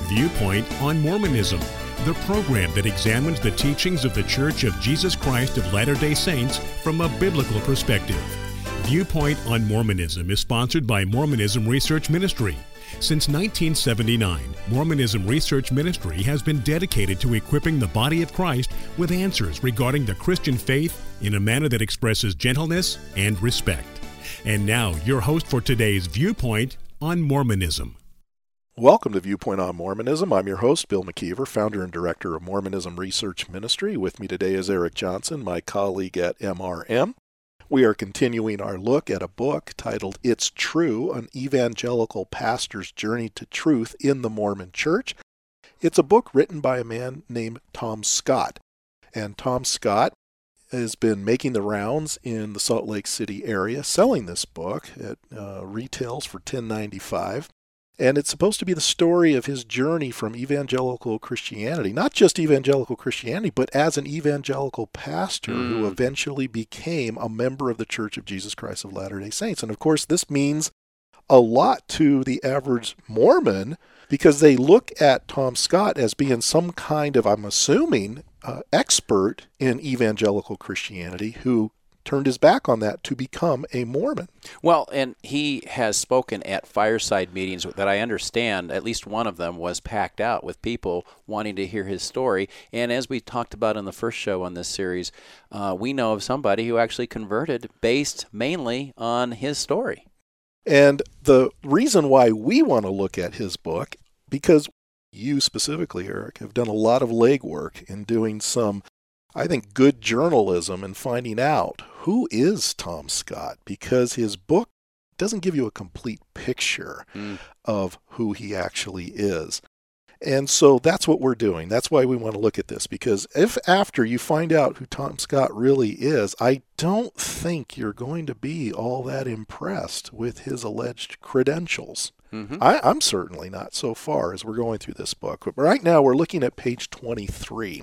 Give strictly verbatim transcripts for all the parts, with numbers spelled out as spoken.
Viewpoint on Mormonism, the program that examines the teachings of the Church of Jesus Christ of Latter-day Saints from a biblical perspective. Viewpoint on Mormonism is sponsored by Mormonism Research Ministry. Since nineteen seventy-nine, Mormonism Research Ministry has been dedicated to equipping the body of Christ with answers regarding the Christian faith in a manner that expresses gentleness and respect. And now, your host for today's Viewpoint on Mormonism. Welcome to Viewpoint on Mormonism. I'm your host, Bill McKeever, founder and director of Mormonism Research Ministry. With me today is Eric Johnson, my colleague at M R M. We are continuing our look at a book titled It's True, An Evangelical Pastor's Journey to Truth in the Mormon Church. It's a book written by a man named Tom Scott. And Tom Scott has been making the rounds in the Salt Lake City area, selling this book at uh, retails for ten ninety-five. And it's supposed to be the story of his journey from evangelical Christianity, not just evangelical Christianity, but as an evangelical pastor mm. who eventually became a member of the Church of Jesus Christ of Latter-day Saints. And of course, this means a lot to the average Mormon because they look at Tom Scott as being some kind of, I'm assuming, uh, expert in evangelical Christianity who turned his back on that to become a Mormon. Well, and he has spoken at fireside meetings that I understand, at least one of them was packed out with people wanting to hear his story. And as we talked about in the first show on this series, uh, we know of somebody who actually converted based mainly on his story. And the reason why we want to look at his book, because you specifically, Eric, have done a lot of legwork in doing some, I think, good journalism and finding out who is Tom Scott, because his book doesn't give you a complete picture mm. of who he actually is. And so that's what we're doing. That's why we want to look at this, because if after you find out who Tom Scott really is, I don't think you're going to be all that impressed with his alleged credentials. Mm-hmm. I, I'm certainly not so far as we're going through this book. But right now we're looking at page twenty-three.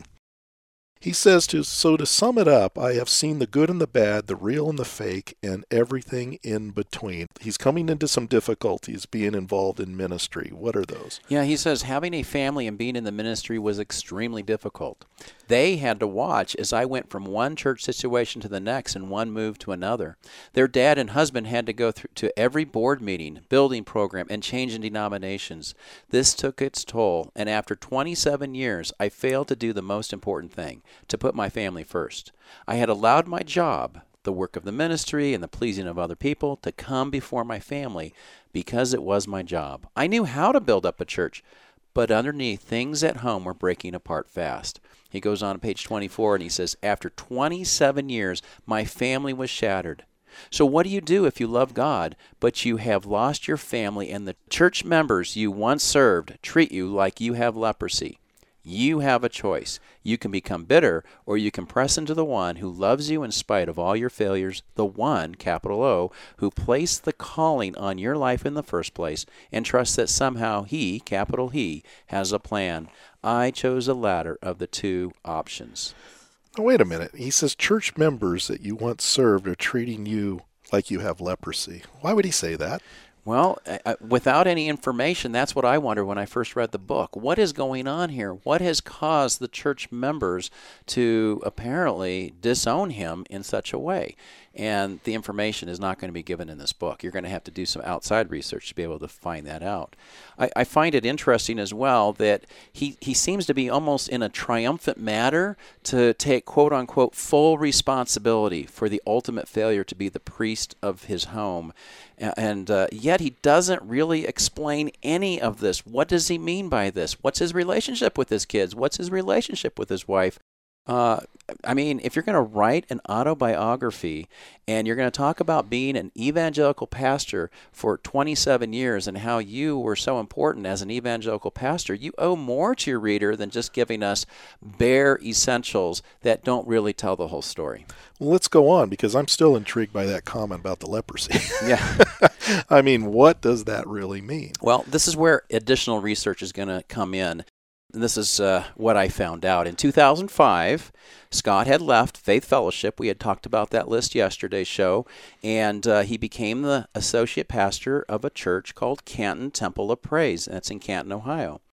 He says, to, so to sum it up, I have seen the good and the bad, the real and the fake, and everything in between. He's coming into some difficulties being involved in ministry. What are those? Yeah, he says, having a family and being in the ministry was extremely difficult. They had to watch as I went from one church situation to the next and one move to another. Their dad and husband had to go through to every board meeting, building program, and change in denominations. This took its toll, and after twenty-seven years, I failed to do the most important thing, to put my family first. I had allowed my job, the work of the ministry and the pleasing of other people, to come before my family because it was my job. I knew how to build up a church, but underneath, things at home were breaking apart fast. He goes on to page twenty-four and he says, after twenty-seven years, my family was shattered. So what do you do if you love God, but you have lost your family and the church members you once served treat you like you have leprosy? You have a choice. You can become bitter, or you can press into the one who loves you in spite of all your failures, the one, capital O, who placed the calling on your life in the first place, and trust that somehow he, capital He, has a plan. I chose the latter of the two options. Oh, wait a minute. He says church members that you once served are treating you like you have leprosy. Why would he say that? Well, uh, without any information, that's what I wondered when I first read the book. What is going on here? What has caused the church members to apparently disown him in such a way? And the information is not going to be given in this book. You're going to have to do some outside research to be able to find that out. I, I find it interesting as well that he, he seems to be almost in a triumphant manner to take, quote-unquote, full responsibility for the ultimate failure to be the priest of his home. And uh, yet he doesn't really explain any of this. What does he mean by this? What's his relationship with his kids? What's his relationship with his wife? Uh, I mean, if you're going to write an autobiography and you're going to talk about being an evangelical pastor for twenty-seven years and how you were so important as an evangelical pastor, you owe more to your reader than just giving us bare essentials that don't really tell the whole story. Well, let's go on, because I'm still intrigued by that comment about the leprosy. Yeah. I mean, what does that really mean? Well, this is where additional research is going to come in. And this is uh, what I found out. In two thousand five, Scott had left Faith Fellowship. We had talked about that list yesterday's show. And uh, he became the associate pastor of a church called Canton Temple of Praise. That's in Canton, Ohio.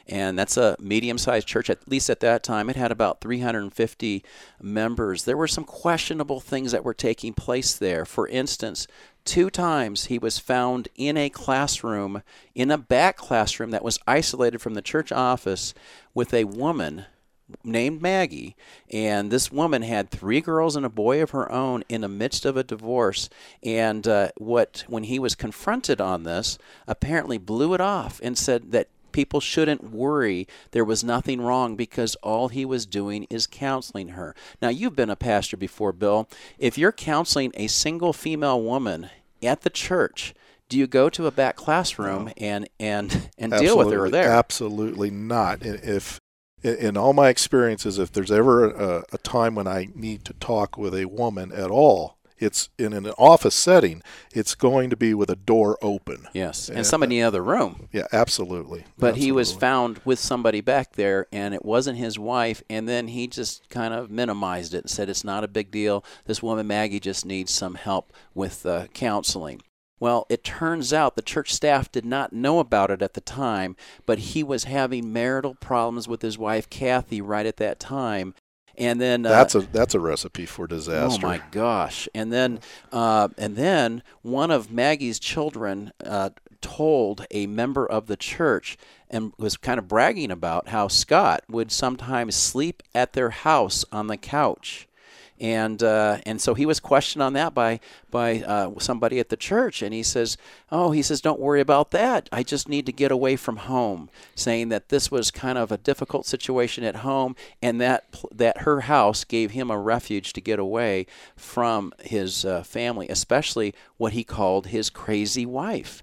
And that's a medium-sized church, at least at that time. It had about three hundred fifty members. There were some questionable things that were taking place there. For instance, two times he was found in a classroom, in a back classroom that was isolated from the church office, with a woman named Maggie, and this woman had three girls and a boy of her own in the midst of a divorce. And uh, what when he was confronted on this, apparently blew it off and said that people shouldn't worry. There was nothing wrong because all he was doing is counseling her. Now, you've been a pastor before, Bill. If you're counseling a single female woman at the church, do you go to a back classroom No. and and and deal with her there? Absolutely not. If in all my experiences, if there's ever a, a time when I need to talk with a woman at all, it's in an office setting. It's going to be with a door open. Yes, and somebody in the other room. Yeah, absolutely. But absolutely. he was found with somebody back there, and it wasn't his wife, and then he just kind of minimized it and said it's not a big deal. This woman, Maggie, just needs some help with uh, counseling. Well, it turns out the church staff did not know about it at the time, but he was having marital problems with his wife, Kathy, right at that time. And then uh, that's a that's a recipe for disaster. Oh my gosh! And then uh, and then one of Maggie's children uh, told a member of the church and was kind of bragging about how Scott would sometimes sleep at their house on the couch. And uh, and so he was questioned on that by by uh, somebody at the church, and he says, "Oh, he says, don't worry about that. I just need to get away from home," saying that this was kind of a difficult situation at home, and that that her house gave him a refuge to get away from his uh, family, especially what he called his crazy wife.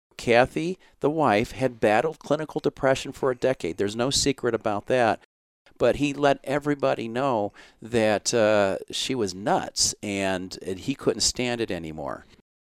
Kathy, the wife, had battled clinical depression for a decade. There's no secret about that. But he let everybody know that uh, she was nuts, and, and he couldn't stand it anymore.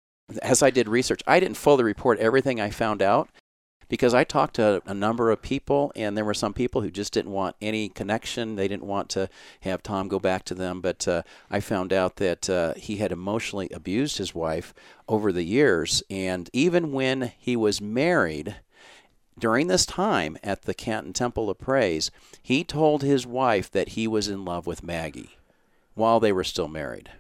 As I did research, I didn't fully report everything I found out because I talked to a number of people, and there were some people who just didn't want any connection. They didn't want to have Tom go back to them. But uh, I found out that uh, he had emotionally abused his wife over the years, and even when he was married, during this time at the Canton Temple of Praise, he told his wife that he was in love with Maggie while they were still married.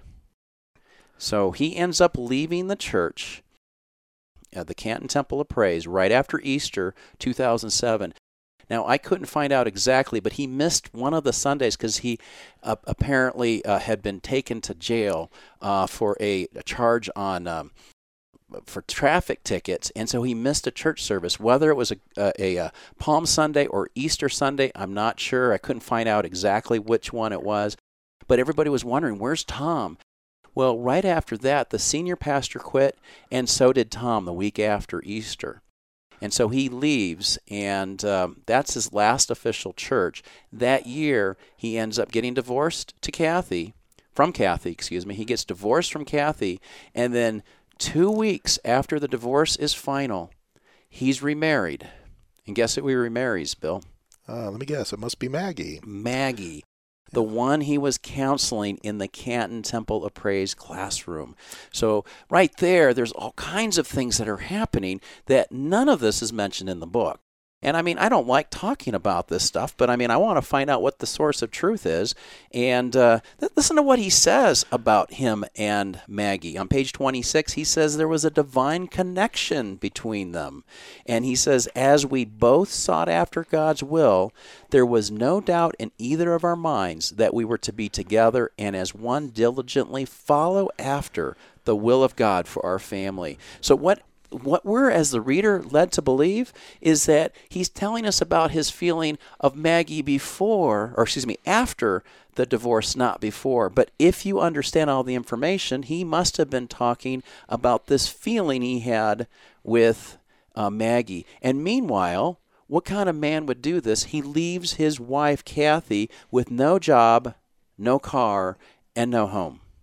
So he ends up leaving the church at the Canton Temple of Praise right after Easter two thousand seven. Now, I couldn't find out exactly, but he missed one of the Sundays because he uh, apparently uh, had been taken to jail uh, for a, a charge on um, for traffic tickets, and so he missed a church service. Whether it was a, a, a Palm Sunday or Easter Sunday, I'm not sure. I couldn't find out exactly which one it was, but everybody was wondering, where's Tom? Well, right after that, the senior pastor quit, and so did Tom the week after Easter. And so he leaves, and um, that's his last official church. That year, he ends up getting divorced to Kathy, from Kathy, excuse me. He gets divorced from Kathy, and then Two weeks after the divorce is final, he's remarried. And guess who he remarries, Bill? Uh, let me guess. It must be Maggie. Maggie, the one he was counseling in the Canton Temple of Praise classroom. So right there, there's all kinds of things that are happening that none of this is mentioned in the book. And I mean, I don't like talking about this stuff, but I mean, I want to find out what the source of truth is. And uh, th- listen to what he says about him and Maggie. On page twenty-six, he says there was a divine connection between them. And he says, as we both sought after God's will, there was no doubt in either of our minds that we were to be together and as one diligently follow after the will of God for our family. So what What we're, as the reader, led to believe is that he's telling us about his feeling of Maggie before, or excuse me, after the divorce, not before. But if you understand all the information, he must have been talking about this feeling he had with uh, Maggie. And meanwhile, what kind of man would do this? He leaves his wife, Kathy, with no job, no car, and no home.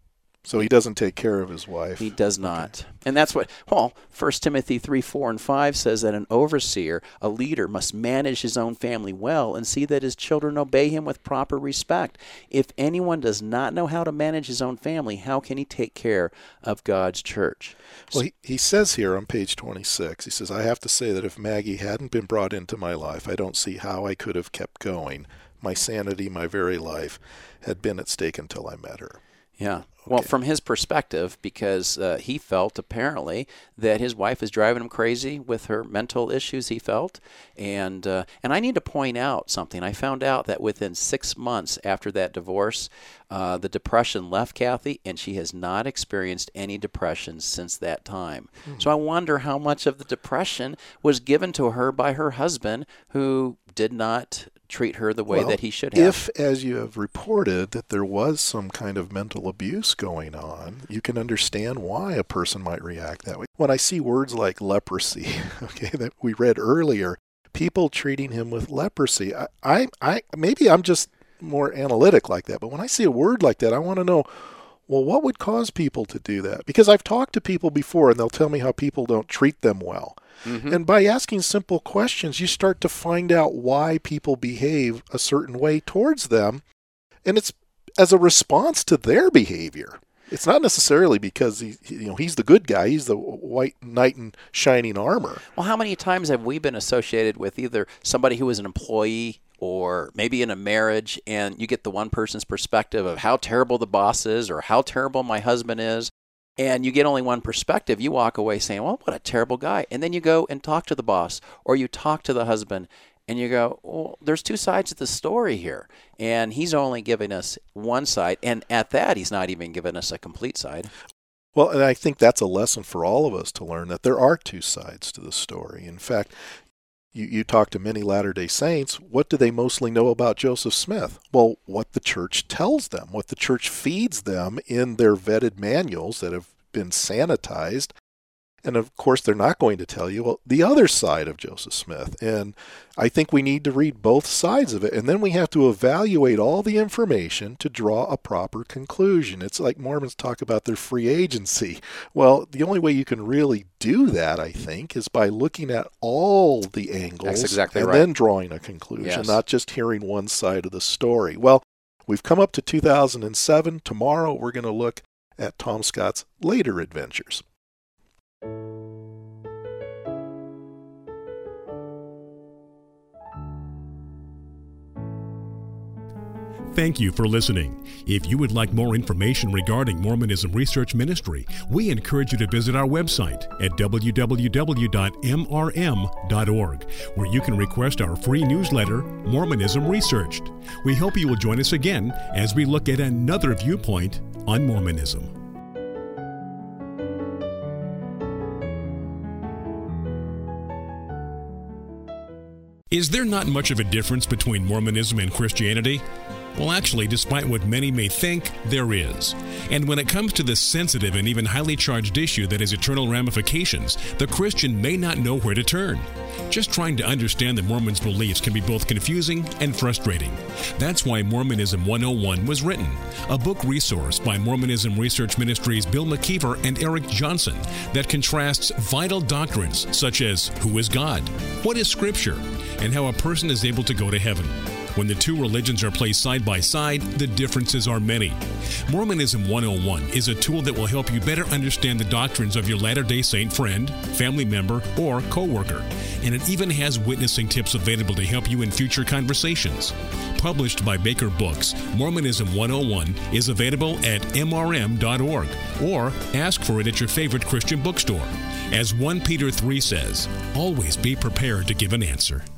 So he doesn't take care of his wife. He does not. Okay. And that's what, well, First Timothy three, four, and five says that an overseer, a leader, must manage his own family well and see that his children obey him with proper respect. If anyone does not know how to manage his own family, how can he take care of God's church? Well, he, he says here on page twenty-six, he says, I have to say that if Maggie hadn't been brought into my life, I don't see how I could have kept going. My sanity, my very life, had been at stake until I met her. Yeah. Well, okay. From his perspective, because uh, he felt apparently that his wife is driving him crazy with her mental issues, he felt. And uh, and I need to point out something. I found out that within six months after that divorce, uh, the depression left Kathy, and she has not experienced any depression since that time. Mm-hmm. So I wonder how much of the depression was given to her by her husband, who did not treat her the way well, that he should have. If, as you have reported, that there was some kind of mental abuse going on, you can understand why a person might react that way. When I see words like leprosy, okay, that we read earlier, people treating him with leprosy, I, I, I maybe I'm just more analytic like that, but when I see a word like that, I want to know, well, what would cause people to do that? Because I've talked to people before, and they'll tell me how people don't treat them well. Mm-hmm. And by asking simple questions, you start to find out why people behave a certain way towards them. And it's as a response to their behavior. It's not necessarily because he, you know, he's the good guy. He's the white knight in shining armor. Well, how many times have we been associated with either somebody who was an employee or maybe in a marriage, and you get the one person's perspective of how terrible the boss is or how terrible my husband is, and you get only one perspective. You walk away saying, well, what a terrible guy. And then you go and talk to the boss, or you talk to the husband, and you go, well, there's two sides of the story here. And he's only giving us one side, and at that, he's not even giving us a complete side. Well, and I think that's a lesson for all of us to learn, that there are two sides to the story. In fact, you, you talk to many Latter-day Saints, what do they mostly know about Joseph Smith? Well, what the church tells them, what the church feeds them in their vetted manuals that have been sanitized. And of course, they're not going to tell you, well, the other side of Joseph Smith. And I think we need to read both sides of it. And then we have to evaluate all the information to draw a proper conclusion. It's like Mormons talk about their free agency. Well, the only way you can really do that, I think, is by looking at all the angles. That's exactly and right. then drawing a conclusion, yes. Not just hearing one side of the story. Well, we've come up to two thousand seven. Tomorrow, we're going to look at Tom Scott's later adventures. Thank you for listening. If you would like more information regarding Mormonism Research Ministry, we encourage you to visit our website at w w w dot m r m dot org, where you can request our free newsletter, Mormonism Researched. We hope you will join us again as we look at another viewpoint on Mormonism. Is there not much of a difference between Mormonism and Christianity? Well, actually, despite what many may think, there is. And when it comes to this sensitive and even highly charged issue that has eternal ramifications, the Christian may not know where to turn. Just trying to understand the Mormon's beliefs can be both confusing and frustrating. That's why Mormonism one oh one was written, a book resource by Mormonism Research Ministries' Bill McKeever and Eric Johnson that contrasts vital doctrines such as who is God, what is Scripture, and how a person is able to go to heaven. When the two religions are placed side by side, the differences are many. Mormonism one oh one is a tool that will help you better understand the doctrines of your Latter-day Saint friend, family member, or co-worker. And it even has witnessing tips available to help you in future conversations. Published by Baker Books, Mormonism one oh one is available at m r m dot org or ask for it at your favorite Christian bookstore. As First Peter three says, always be prepared to give an answer.